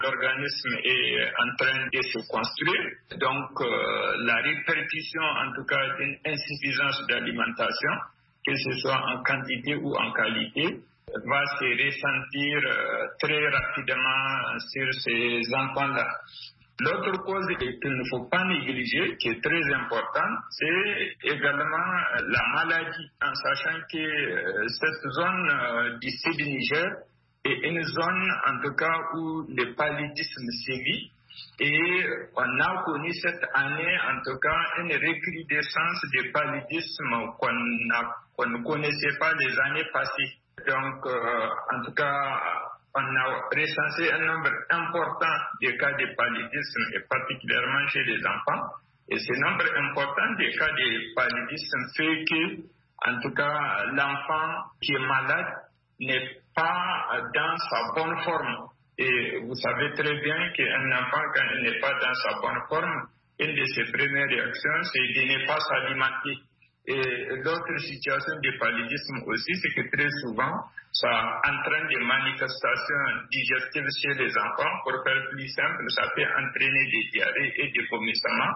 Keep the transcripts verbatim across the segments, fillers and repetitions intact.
L'organisme est en train de se construire. Donc, euh, la répercussion, en tout cas, d'une insuffisance d'alimentation, que ce soit en quantité ou en qualité, va se ressentir euh, très rapidement sur ces enfants-là. L'autre cause qu'il ne faut pas négliger, qui est très importante, c'est également la maladie, en sachant que euh, cette zone euh, du sud du Niger est une zone, en tout cas, où le paludisme sévit. Et on a connu cette année, en tout cas, une recrudescence du paludisme qu'on, a, qu'on ne connaissait pas les années passées. Donc, euh, en tout cas, on a recensé un nombre important de cas de paludisme, et particulièrement chez les enfants. Et ce nombre important de cas de paludisme fait que, en tout cas, l'enfant qui est malade n'est pas dans sa bonne forme. Et vous savez très bien qu'un enfant, quand il n'est pas dans sa bonne forme, une de ses premières réactions, c'est de ne pas s'alimenter. Et l'autre situation de paludisme aussi, c'est que très souvent, ça entraîne des manifestations digestives chez les enfants. Pour faire plus simple, ça peut entraîner des diarrhées et des vomissements.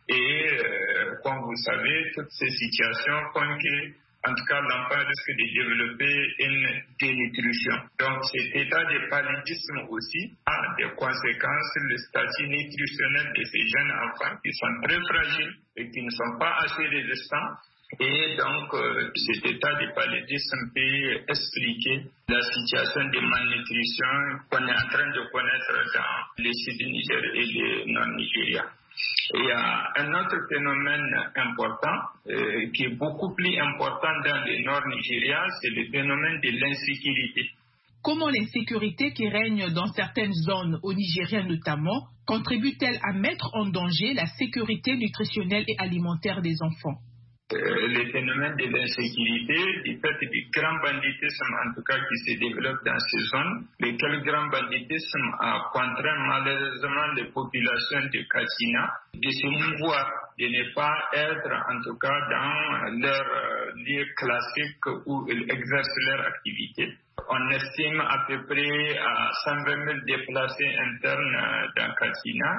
Et euh, comme vous savez, toutes ces situations font que, en tout cas, l'enfant risque de développer une dénutrition. Donc, cet état de paludisme aussi a des conséquences sur le statut nutritionnel de ces jeunes enfants qui sont très fragiles et qui ne sont pas assez résistants. Et donc, euh, cet état de paludisme peut expliquer la situation de malnutrition qu'on est en train de connaître dans le sud du Niger et le nord Nigeria. Il y a un autre phénomène important, euh, qui est beaucoup plus important dans le nord Nigeria, c'est le phénomène de l'insécurité. Comment l'insécurité qui règne dans certaines zones, au Nigeria notamment, contribue-t-elle à mettre en danger la sécurité nutritionnelle et alimentaire des enfants? Euh, le phénomène de l'insécurité, du fait du grand banditisme, en tout cas, qui se développe dans ces zones, lequel grand banditisme a contraint malheureusement les populations de Katsina de se mouvoir, de ne pas être, en tout cas, dans leur euh, lieu classique où ils exercent leur activité. On estime à peu près à cent vingt mille déplacés internes dans Katsina.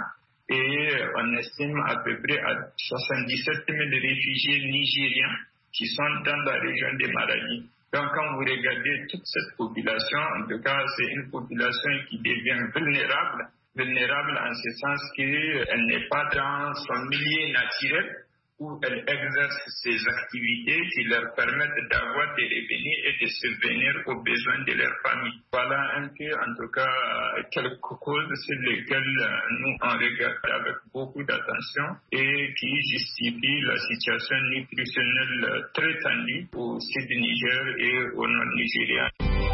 Et on estime à peu près à soixante-dix-sept mille réfugiés nigériens qui sont dans la région des Maradi. Donc quand vous regardez toute cette population, en tout cas c'est une population qui devient vulnérable, vulnérable en ce sens qu'elle n'est pas dans son milieu naturel, où elle exerce ses activités qui leur permettent d'avoir des revenus et de subvenir aux besoins de leur famille. Voilà un peu, en tout cas, quelques causes sur lesquelles nous on regarde avec beaucoup d'attention et qui justifient la situation nutritionnelle très tendue au sud du Niger et au nord Nigeria.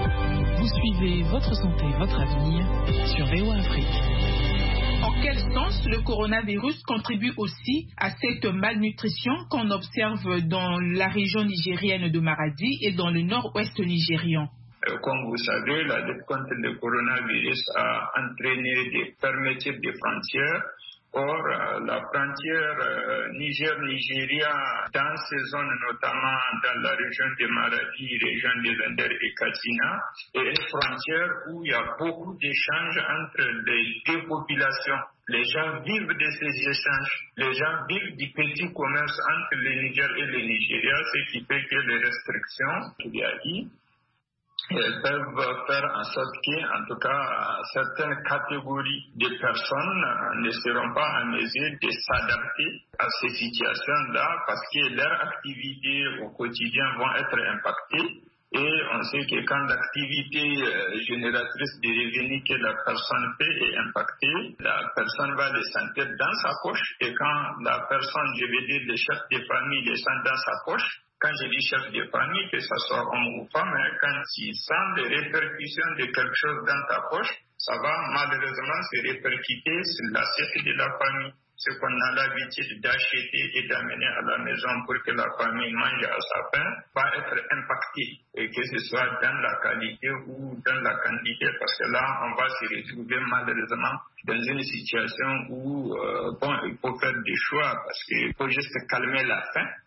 Vous suivez Votre Santé, Votre Avenir sur V O A Afrique. En quel sens le coronavirus contribue aussi à cette malnutrition qu'on observe dans la région nigérienne de Maradi et dans le nord-ouest nigérian? Comme vous savez, la lutte contre le coronavirus a entraîné des fermetures de frontières. Or, la frontière euh, Niger-Nigeria, dans ces zones, notamment dans la région de Maradi, région de Zender et Katsina, est une frontière où il y a beaucoup d'échanges entre les deux populations. Les gens vivent de ces échanges. Les gens vivent du petit commerce entre le Niger et le Nigeria, ce qui fait que les restrictions qu'il y a eu, elles peuvent faire en sorte que, en tout cas, certaines catégories de personnes ne seront pas en mesure de s'adapter à ces situations-là parce que leurs activités au quotidien vont être impactées. Et on sait que quand l'activité génératrice de revenus que la personne fait est impactée, la personne va le sentir dans sa poche. Et quand la personne, je veux dire, le chef de famille le sent dans sa poche, quand je dis chef de famille, que ce soit homme ou femme, hein, quand tu sens les répercussions de quelque chose dans ta poche, ça va malheureusement se répercuter sur l'assiette de la famille. Ce qu'on a l'habitude d'acheter et d'amener à la maison pour que la famille mange à sa faim va être impacté, et que ce soit dans la qualité ou dans la quantité, parce que là, on va se retrouver malheureusement dans une situation où euh, bon, il faut faire des choix, parce qu'il faut juste calmer la faim.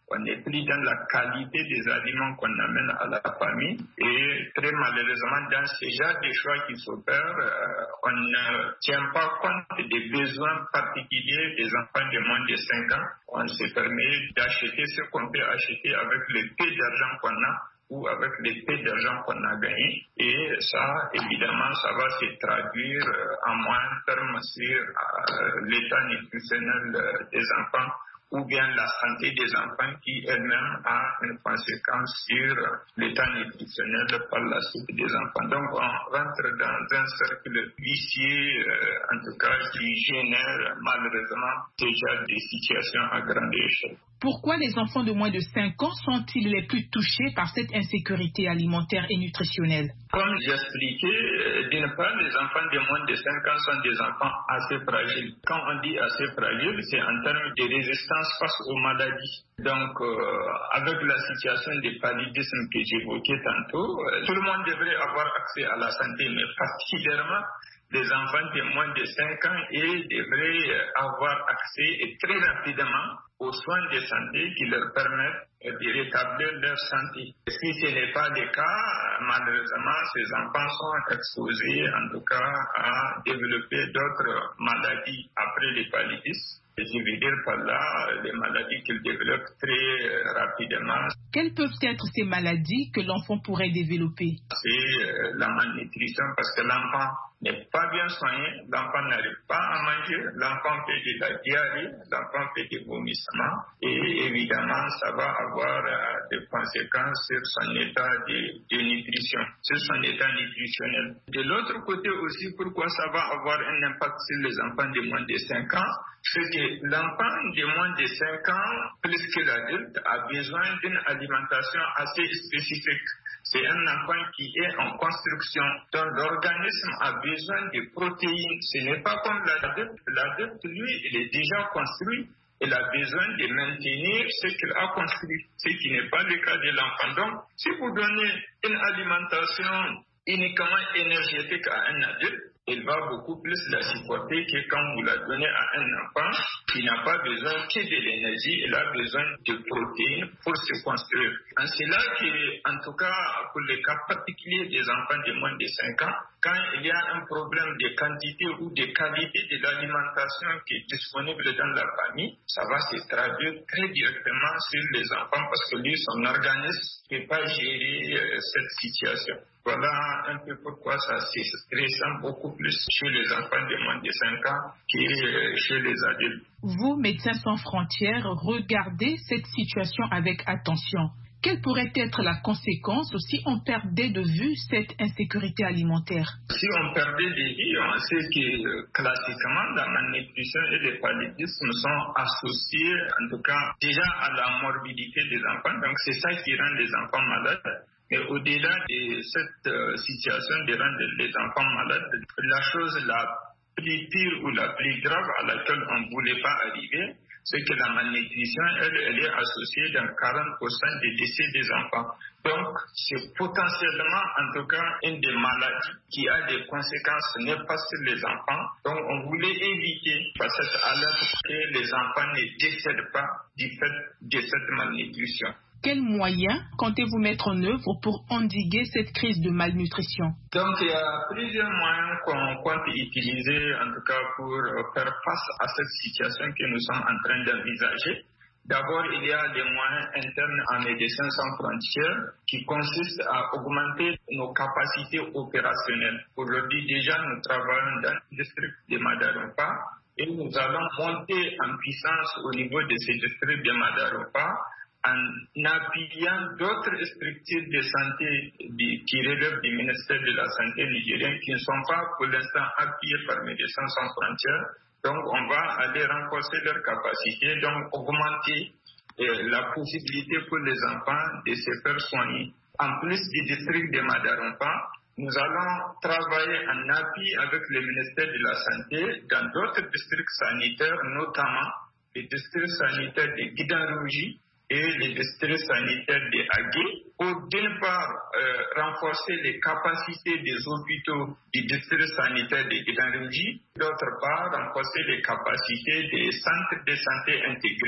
On n'est plus dans la qualité des aliments qu'on amène à la famille. Et très malheureusement, dans ce genre de choix qui s'opèrent, euh, on ne tient pas compte des besoins particuliers des enfants de moins de cinq ans. On se permet d'acheter ce qu'on peut acheter avec le peu d'argent qu'on a ou avec les peu d'argent qu'on a gagné. Et ça, évidemment, ça va se traduire euh, en moyen terme sur euh, l'état nutritionnel euh, des enfants ou bien la santé des enfants qui elle-même a une conséquence sur l'état nutritionnel par la suite des enfants. Donc on rentre dans un cercle vicieux, euh, en tout cas qui génère malheureusement déjà des situations à grande échelle. Pourquoi les enfants de moins de cinq ans sont-ils les plus touchés par cette insécurité alimentaire et nutritionnelle? Comme j'expliquais, d'une part, les enfants de moins de cinq ans sont des enfants assez fragiles. Quand on dit assez fragiles, c'est en termes de résistance face aux maladies. Donc, euh, avec la situation de paludisme que j'évoquais tantôt, euh, tout le monde devrait avoir accès à la santé, mais particulièrement les enfants de moins de cinq ans et devraient avoir accès et très rapidement aux soins de santé qui leur permettent de rétablir leur santé. Si ce n'est pas le cas, malheureusement, ces enfants sont exposés en tout cas à développer d'autres maladies après le paludisme. Je veux dire par là les maladies qu'ils développent très rapidement. Quelles peuvent être ces maladies que l'enfant pourrait développer? C'est la malnutrition parce que l'enfant n'est pas bien soigné, l'enfant n'arrive pas à manger, l'enfant fait de la diarrhée, l'enfant fait des vomissements et évidemment ça va avoir des conséquences sur son état de, de nutrition, sur son état nutritionnel. De l'autre côté aussi, pourquoi ça va avoir un impact sur les enfants de moins de cinq ans? C'est que l'enfant de moins de cinq ans, plus que l'adulte, a besoin d'une alimentation assez spécifique. C'est un enfant qui est en construction, dont l'organisme a besoin de protéines. Ce n'est pas comme l'adulte. L'adulte, lui, il est déjà construit. Il a besoin de maintenir ce qu'il a construit, ce qui n'est pas le cas de l'enfant. Donc, si vous donnez une alimentation uniquement énergétique à un adulte, il va beaucoup plus la supporter que quand vous la donnez à un enfant qui n'a pas besoin que de l'énergie, il a besoin de protéines pour se construire. En cela que, en tout cas, pour les cas particuliers des enfants de moins de cinq ans, quand il y a un problème de quantité ou de qualité de l'alimentation qui est disponible dans la famille, ça va se traduire très directement sur les enfants parce que lui, son organisme ne peut pas gérer euh, cette situation. Voilà un peu pourquoi ça se ressent beaucoup plus chez les enfants de moins de cinq ans que chez les adultes. Vous, Médecins sans frontières, regardez cette situation avec attention. Quelle pourrait être la conséquence si on perdait de vue cette insécurité alimentaire? Si on perdait de vue, on sait que classiquement, la malnutrition et le paludisme sont associés, en tout cas, déjà à la morbidité des enfants. Donc, c'est ça qui rend les enfants malades. Mais au-delà de cette euh, situation de rendre les enfants malades, la chose la plus pire ou la plus grave à laquelle on ne voulait pas arriver, c'est que la malnutrition, elle, elle est associée dans quarante pour cent des décès des enfants. Donc, c'est potentiellement, en tout cas, une des maladies qui a des conséquences néfastes sur les enfants. Donc, on voulait éviter, par cette alerte, que les enfants ne décèdent pas du fait de cette malnutrition. Quels moyens comptez-vous mettre en œuvre pour endiguer cette crise de malnutrition? Donc, il y a plusieurs moyens qu'on compte utiliser, en tout cas, pour faire face à cette situation que nous sommes en train d'envisager. D'abord, il y a des moyens internes en Médecins sans frontières qui consistent à augmenter nos capacités opérationnelles. Aujourd'hui, déjà, nous travaillons dans le district de Madarumpa et nous allons monter en puissance au niveau de ce district de Madarumpa en appuyant d'autres structures de santé qui relèvent du ministère de la Santé nigérien qui ne sont pas pour l'instant appuyées par Médecins sans frontières. Donc, on va aller renforcer leurs capacités, donc augmenter euh, la possibilité pour les enfants de se faire soigner. En plus du district de Madarumpa, nous allons travailler en appui avec le ministère de la Santé dans d'autres districts sanitaires, notamment le district sanitaire de Guidanrouji et les districts sanitaires de Agé, pour d'une part euh, renforcer les capacités des hôpitaux du district sanitaire de Guidanrouji, d'autre part renforcer les capacités des centres de santé intégrés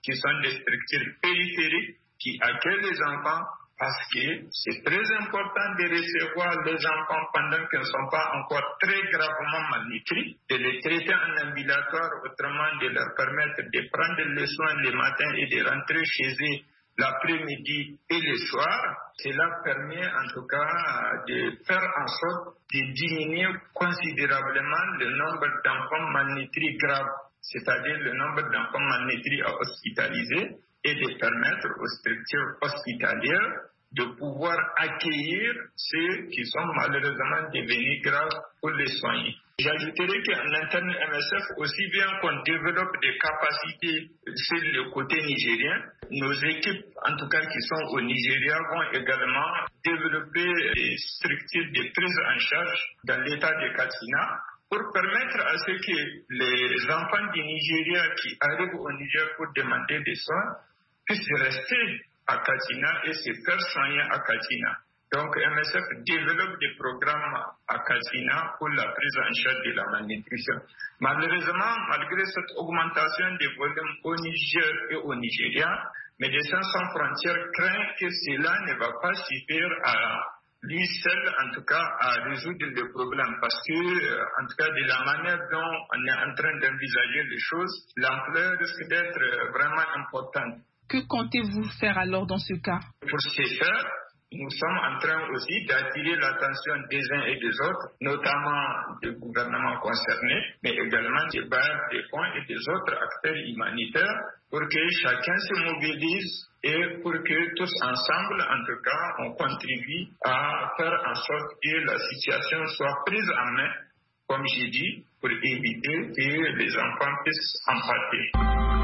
qui sont des structures périphériques qui accueillent les enfants, parce que c'est très important de recevoir les enfants pendant qu'ils ne sont pas encore très gravement malnutris, de les traiter en ambulatoire, autrement de leur permettre de prendre les soins le matin et de rentrer chez eux l'après-midi et le soir. Cela permet en tout cas de faire en sorte de diminuer considérablement le nombre d'enfants malnutris graves, c'est-à-dire le nombre d'enfants malnutris à hospitaliser, et de permettre aux structures hospitalières de pouvoir accueillir ceux qui sont malheureusement devenus graves pour les soigner. J'ajouterai qu'en interne M S F, aussi bien qu'on développe des capacités sur le côté nigérien, nos équipes, en tout cas qui sont au Nigeria, vont également développer des structures de prise en charge dans l'état de Katsina, pour permettre à ceux que les enfants du Nigeria qui arrivent au Niger pour demander des soins puissent rester à Katsina et se faire soigner à Katsina. Donc M S F développe des programmes à Katsina pour la prise en charge de la malnutrition. Malheureusement, malgré cette augmentation des volumes au Niger et au Nigeria, Médecins sans frontières craint que cela ne va pas suffire à lui seul, en tout cas, à résoudre le problème. Parce que, en tout cas, de la manière dont on est en train d'envisager les choses, l'ampleur risque d'être vraiment importante. Que comptez-vous faire alors dans ce cas? Pour ce faire, nous sommes en train aussi d'attirer l'attention des uns et des autres, notamment des gouvernements concernés, mais également des bailleurs des fonds et des autres acteurs humanitaires, pour que chacun se mobilise et pour que tous ensemble, en tout cas, on contribue à faire en sorte que la situation soit prise en main, comme j'ai dit, pour éviter que les enfants puissent en pâtir.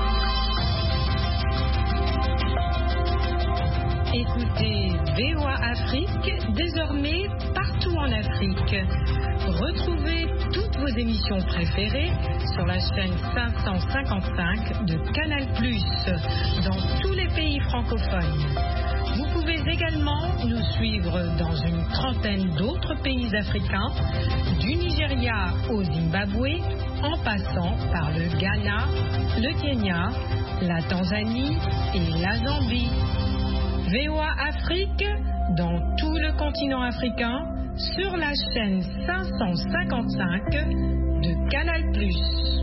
Écoutez V O A Afrique, désormais partout en Afrique. Retrouvez toutes vos émissions préférées sur la chaîne cinq cent cinquante-cinq de Canal plus, dans tous les pays francophones. Vous pouvez également nous suivre dans une trentaine d'autres pays africains, du Nigeria au Zimbabwe, en passant par le Ghana, le Kenya, la Tanzanie et la Zambie. V O A Afrique, dans tout le continent africain, sur la chaîne cinq cent cinquante-cinq de Canal plus.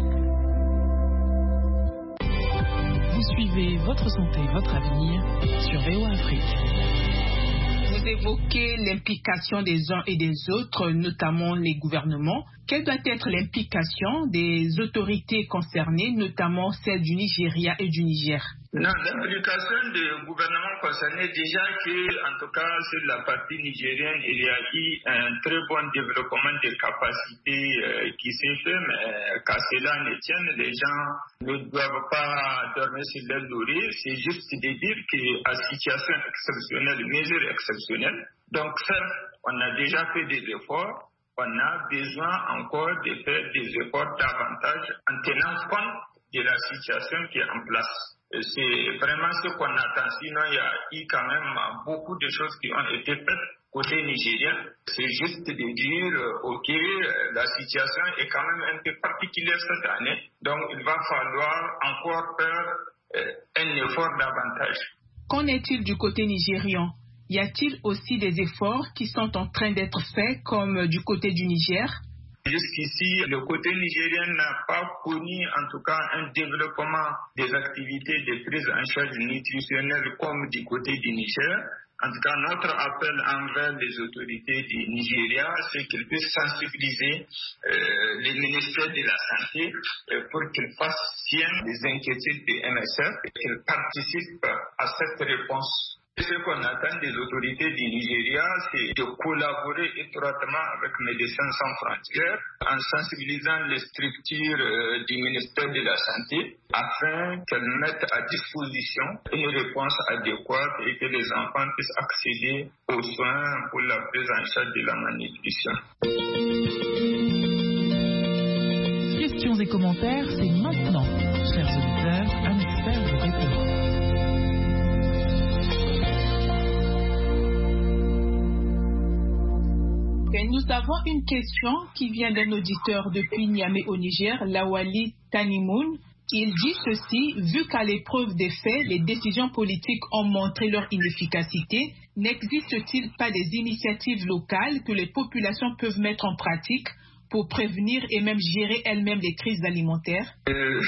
Vous suivez Votre santé, votre avenir sur V O A Afrique. Vous évoquez l'implication des uns et des autres, notamment les gouvernements. Quelle doit être l'implication des autorités concernées, notamment celle du Nigeria et du Niger? Non, l'implication des gouvernements concernés, déjà que, en tout cas, sur la partie nigérienne, il y a eu un très bon développement des capacités euh, qui s'est fait, mais qu'à cela ne tienne, les gens ne doivent pas dormir sur leur laurier. C'est juste de dire qu'à situation exceptionnelle, mesure exceptionnelle. Donc, certes, on a déjà fait des efforts. On a besoin encore de faire des efforts davantage en tenant compte de la situation qui est en place. C'est vraiment ce qu'on attend. Sinon, il y a eu quand même beaucoup de choses qui ont été faites côté nigérien. C'est juste de dire, OK, la situation est quand même un peu particulière cette année. Donc, il va falloir encore faire un effort davantage. Qu'en est-il du côté nigérian? Y a-t-il aussi des efforts qui sont en train d'être faits, comme du côté du Niger? Jusqu'ici, le côté nigérien n'a pas connu en tout cas un développement des activités de prise en charge nutritionnelle comme du côté du Niger. En tout cas, notre appel envers les autorités du Nigeria, c'est qu'ils puissent sensibiliser euh, les ministères de la Santé euh, pour qu'ils fassent sien des inquiétudes du M S F et qu'ils participent à cette réponse. Ce qu'on attend des autorités du Nigeria, c'est de collaborer étroitement avec Médecins sans frontières en sensibilisant les structures euh, du ministère de la Santé afin qu'elles mettent à disposition une réponse adéquate et que les enfants puissent accéder aux soins pour la prise en charge de la malnutrition. Questions et commentaires, c'est maintenant. Chers auditeurs, un expert vous répond. Nous avons une question qui vient d'un auditeur depuis Niamey au Niger, Lawali Tanimoun. Il dit ceci, vu qu'à l'épreuve des faits, les décisions politiques ont montré leur inefficacité, n'existe-t-il pas des initiatives locales que les populations peuvent mettre en pratique pour prévenir et même gérer elles-mêmes les crises alimentaires? euh,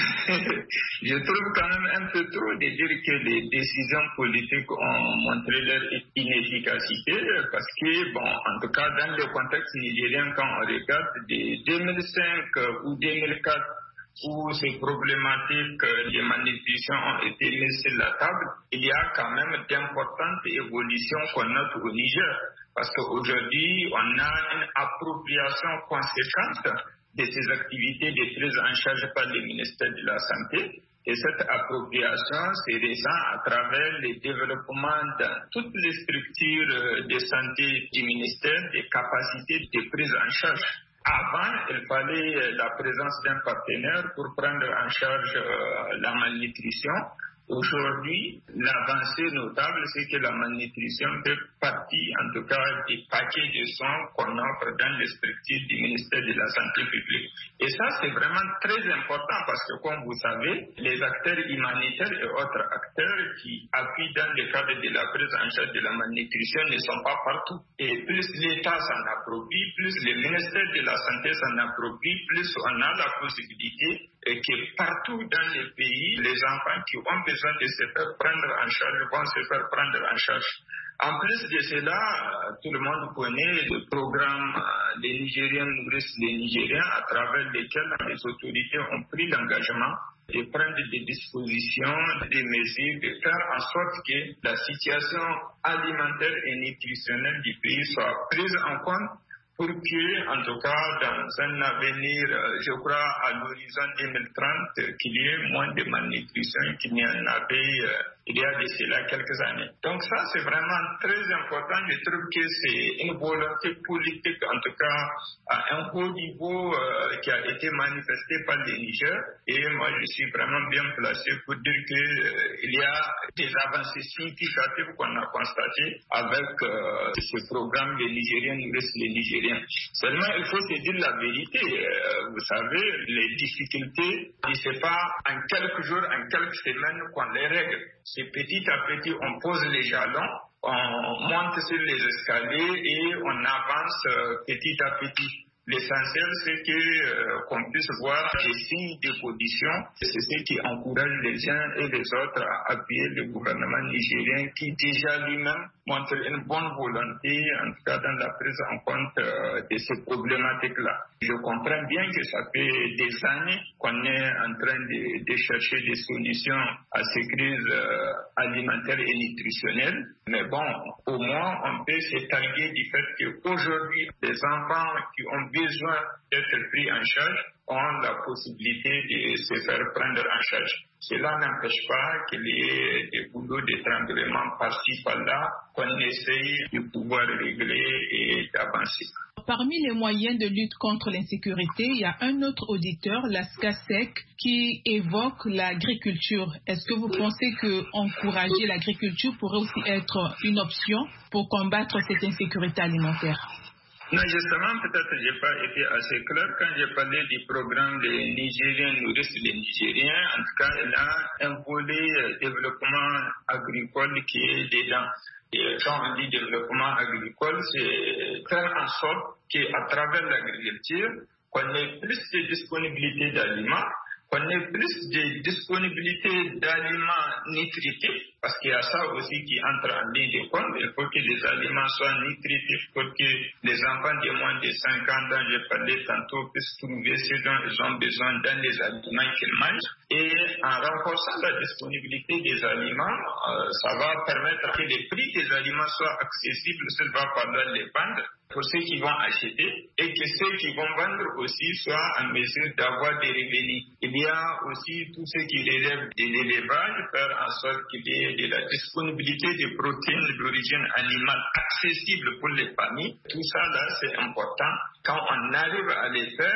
Je trouve quand même un peu trop de dire que les décisions politiques ont montré leur inefficacité parce que, bon, en tout cas, dans le contexte nigérien, quand on regarde de deux mille cinq ou deux mille quatre, où ces problématiques de malnutrition ont été mises sur la table, il y a quand même d'importantes évolutions qu'on note au Niger. Parce qu'aujourd'hui, on a une appropriation conséquente de ces activités de prise en charge par le ministère de la Santé. Et cette appropriation, c'est récent à travers le développement dans toutes les structures de santé du ministère des capacités de prise en charge. Avant, il fallait la présence d'un partenaire pour prendre en charge euh, la malnutrition. Aujourd'hui, l'avancée notable, c'est que la malnutrition fait partie, en tout cas, des paquets de soins qu'on offre dans les structures du ministère de la Santé publique. Et ça, c'est vraiment très important parce que, comme vous savez, les acteurs humanitaires et autres acteurs qui appuient dans le cadre de la prise en charge de la malnutrition ne sont pas partout. Et plus l'État s'en approprie, plus le ministère de la Santé s'en approprie, plus on a la possibilité et que partout dans les pays, les enfants qui ont besoin de se faire prendre en charge vont se faire prendre en charge. En plus de cela, tout le monde connaît le programme Les Nigériens nourrissent les Nigériens, à travers lequel les autorités ont pris l'engagement de prendre des dispositions, des mesures, de faire en sorte que la situation alimentaire et nutritionnelle du pays soit prise en compte pour que, en tout cas, dans un avenir, je crois, à l'horizon deux mille trente, qu'il y ait moins de malnutrition qu'il n'y en avait euh, il y a de cela quelques années. Donc ça, c'est vraiment très important. Je trouve que c'est une volonté politique, en tout cas, à un haut niveau euh, qui a été manifestée par le Niger. Et moi, je suis vraiment bien placé pour dire qu'il euh, y a des avancées significatives qu'on a constatées avec euh, ce programme Les Nigériens nourrissent les Nigériens. Seulement, il faut se dire la vérité. Euh, vous savez, les difficultés, ce n'est pas en quelques jours, en quelques semaines qu'on les règle. C'est petit à petit, on pose les jalons, on monte sur les escaliers et on avance euh, petit à petit. L'essentiel, c'est que, euh, qu'on puisse voir les signes d'évolution. C'est ce qui encourage les uns et les autres à appuyer le gouvernement nigérien qui déjà lui-même montre une bonne volonté, en tout cas dans la prise en compte euh, de ces problématiques-là. Je comprends bien que ça fait des années qu'on est en train de, de chercher des solutions à ces crises euh, alimentaires et nutritionnelles. Mais bon, au moins, on peut se targuer du fait qu'aujourd'hui, les enfants qui ont besoin d'être pris en charge ont la possibilité de se faire prendre en charge. Cela n'empêche pas qu'il y ait des boulots d'étranglement par-ci, par-là, qu'on essaye de pouvoir régler et d'avancer. Parmi les moyens de lutte contre l'insécurité, il y a un autre auditeur, Laskasek, qui évoque l'agriculture. Est-ce que vous pensez qu'encourager l'agriculture pourrait aussi être une option pour combattre cette insécurité alimentaire? Non, justement, peut-être que je n'ai pas été assez clair quand j'ai parlé du programme des Nigériens nourrissent les Nigériens. En tout cas, il a un volet développement agricole qui est dedans. Et quand on dit développement agricole, c'est faire en sorte qu'à travers l'agriculture, qu'on ait plus de disponibilité d'aliments, qu'on ait plus de disponibilité d'aliments nutritifs, parce qu'il y a ça aussi qui entre en ligne de compte. Il faut que les aliments soient nutritifs pour que les enfants de moins de cinq ans dont j'ai parlé tantôt puissent trouver ce dont ils ont besoin dans les aliments qu'ils mangent. Et en renforçant la disponibilité des aliments, euh, ça va permettre que les prix des aliments soient accessibles, ça va falloir les vendre pour ceux qui vont acheter et que ceux qui vont vendre aussi soient en mesure d'avoir des revenus. Il y a aussi tout ce qui relève de l'élevage, faire en sorte qu'il y ait de la disponibilité de protéines d'origine animale accessibles pour les familles. Tout ça là, c'est important. Quand on arrive à les faire,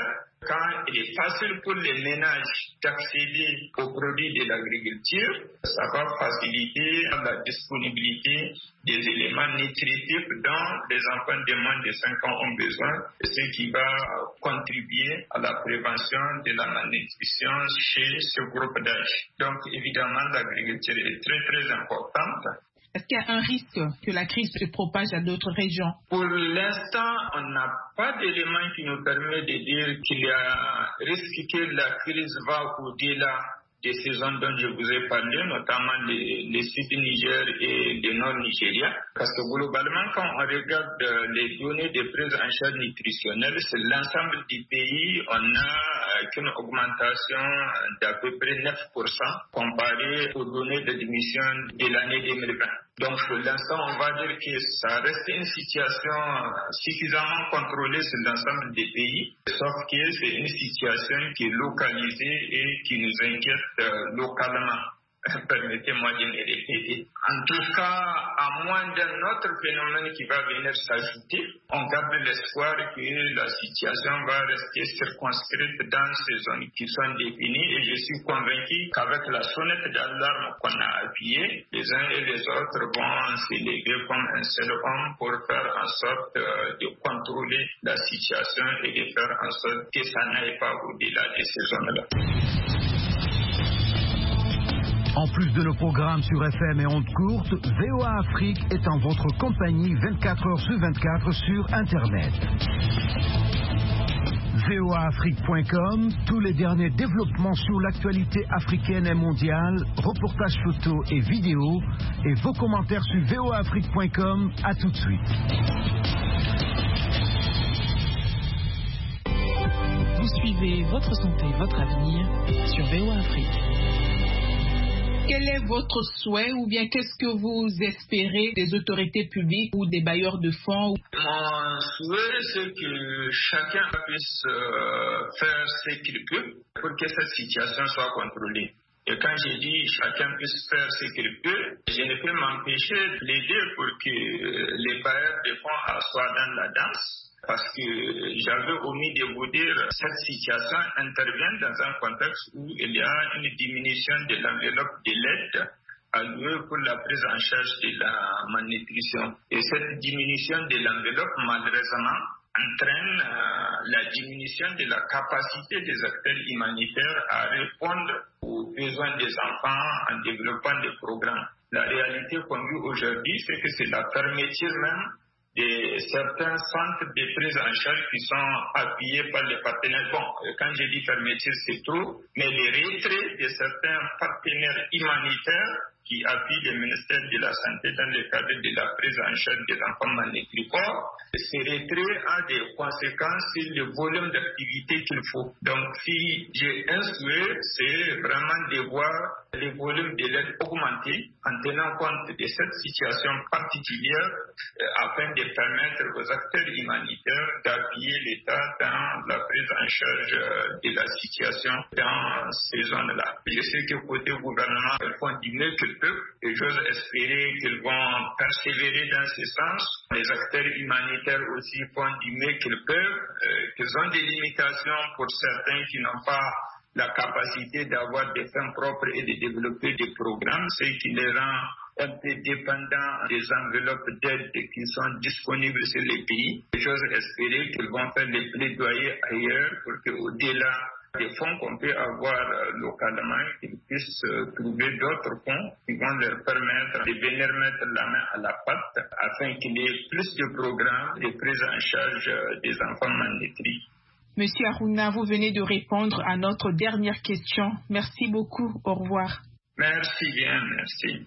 quand il est facile pour les ménages d'accéder aux produits de l'agriculture, ça va faciliter la disponibilité des éléments nutritifs dont les enfants de moins de cinq ans ont besoin, ce qui va contribuer à la prévention de la malnutrition chez ce groupe d'âge. Donc évidemment, l'agriculture est très très importante. Est-ce qu'il y a un risque que la crise se propage à d'autres régions? Pour l'instant, on n'a pas d'éléments qui nous permettent de dire qu'il y a risque que la crise va au-delà des saisons dont je vous ai parlé, notamment les, les sud du Niger et le nord Nigeria. Parce que globalement, quand on regarde les données de prise en charge nutritionnelle, c'est l'ensemble du pays, on a qu'une augmentation d'à peu près neuf pour cent comparé aux données de diminution de l'année deux mille vingt. Donc pour l'instant, on va dire que ça reste une situation suffisamment contrôlée sur l'ensemble des pays, sauf que c'est une situation qui est localisée et qui nous inquiète euh, localement. Permettez-moi de me répéter. En tout cas, à moins d'un autre phénomène qui va venir s'ajouter, on garde l'espoir que la situation va rester circonscrite dans ces zones qui sont définies et je suis convaincu qu'avec la sonnette d'alarme qu'on a appuyée, les uns et les autres vont s'élever comme un seul homme pour faire en sorte de contrôler la situation et de faire en sorte que ça n'aille pas au-delà de ces zones-là. En plus de nos programmes sur F M et ondes courtes, V O A Afrique est en votre compagnie vingt-quatre heures sur vingt-quatre sur Internet. V O A Afrique point com, tous les derniers développements sur l'actualité africaine et mondiale, reportages photos et vidéos, et vos commentaires sur V O A Afrique point com. À tout de suite. Vous suivez Votre Santé, Votre Avenir sur V O A Afrique. Quel est votre souhait ou bien qu'est-ce que vous espérez des autorités publiques ou des bailleurs de fonds? Mon souhait, c'est que chacun puisse euh, faire ce qu'il peut pour que cette situation soit contrôlée. Et quand j'ai dit chacun puisse faire ce qu'il peut, je ne peux m'empêcher de plaider pour que les bailleurs de fonds soient dans la danse. Parce que j'avais omis de vous dire, cette situation intervient dans un contexte où il y a une diminution de l'enveloppe de l'aide allouée pour la prise en charge de la malnutrition. Et cette diminution de l'enveloppe, malheureusement, entraîne euh, la diminution de la capacité des acteurs humanitaires à répondre aux besoins des enfants en développant des programmes. La réalité qu'on vit aujourd'hui, c'est que c'est la fermeture même de certains centres de prise en charge qui sont appuyés par les partenaires. Bon, quand je dis fermeture, c'est trop, mais les retraits de certains partenaires humanitaires qui appuient le ministère de la Santé dans le cadre de la prise en charge des enfants malnutris. Or, ces retraits ont des conséquences sur le volume d'activité qu'il faut. Donc, si j'ai un souhait, c'est vraiment de voir le volume de l'aide augmenter en tenant compte de cette situation particulière euh, afin de permettre aux acteurs humanitaires d'appuyer l'État dans la prise en charge euh, de la situation dans ces zones-là. Je sais que côté gouvernement, ils font du mieux qu'ils peuvent et j'ose espérer qu'ils vont persévérer dans ce sens. Les acteurs humanitaires aussi font du mieux qu'ils peuvent, euh, qu'ils ont des limitations pour certains qui n'ont pas la capacité d'avoir des fins propres et de développer des programmes, ce qui les rend un peu dépendants des enveloppes d'aide qui sont disponibles sur les pays. J'ose espérer qu'ils vont faire les plaidoyers ailleurs pour qu'au-delà des fonds qu'on peut avoir localement, qu'ils puissent trouver d'autres fonds qui vont leur permettre de venir mettre la main à la pâte afin qu'il y ait plus de programmes de prise en charge des enfants malnutris. Monsieur Aruna, vous venez de répondre à notre dernière question. Merci beaucoup. Au revoir. Merci bien, merci.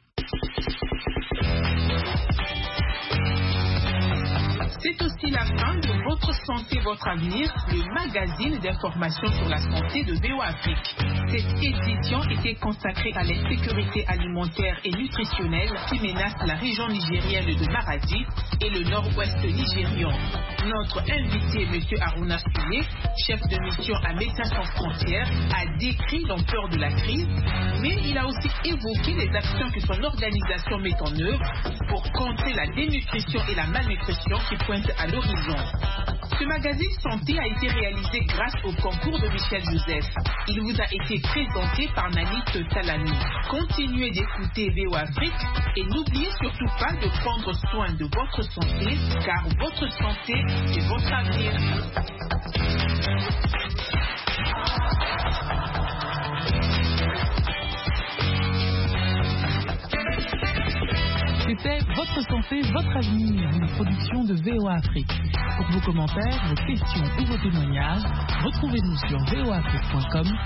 C'est aussi la fin de Votre Santé, Votre Avenir, le magazine d'information sur la santé de V O A Afrique. Cette édition était consacrée à l'insécurité alimentaire et nutritionnelle qui menace la région nigérienne de Maradi et le nord-ouest nigérian. Notre invité, M. Aruna Sule, chef de mission à Médecins sans frontières, a décrit l'ampleur de la crise, mais il a aussi évoqué les actions que son organisation met en œuvre pour contrer la dénutrition et la malnutrition qui pointe à l'horizon. Ce magazine santé a été réalisé grâce au concours de Michel Joseph. Il vous a été présenté par Nanit Talani. Continuez d'écouter V O Afrique et n'oubliez surtout pas de prendre soin de votre santé, car votre santé est votre avenir. C'était Votre santé, votre avenir, une production de V O A Afrique. Pour vos commentaires, vos questions ou vos témoignages, retrouvez-nous sur v o afrique point com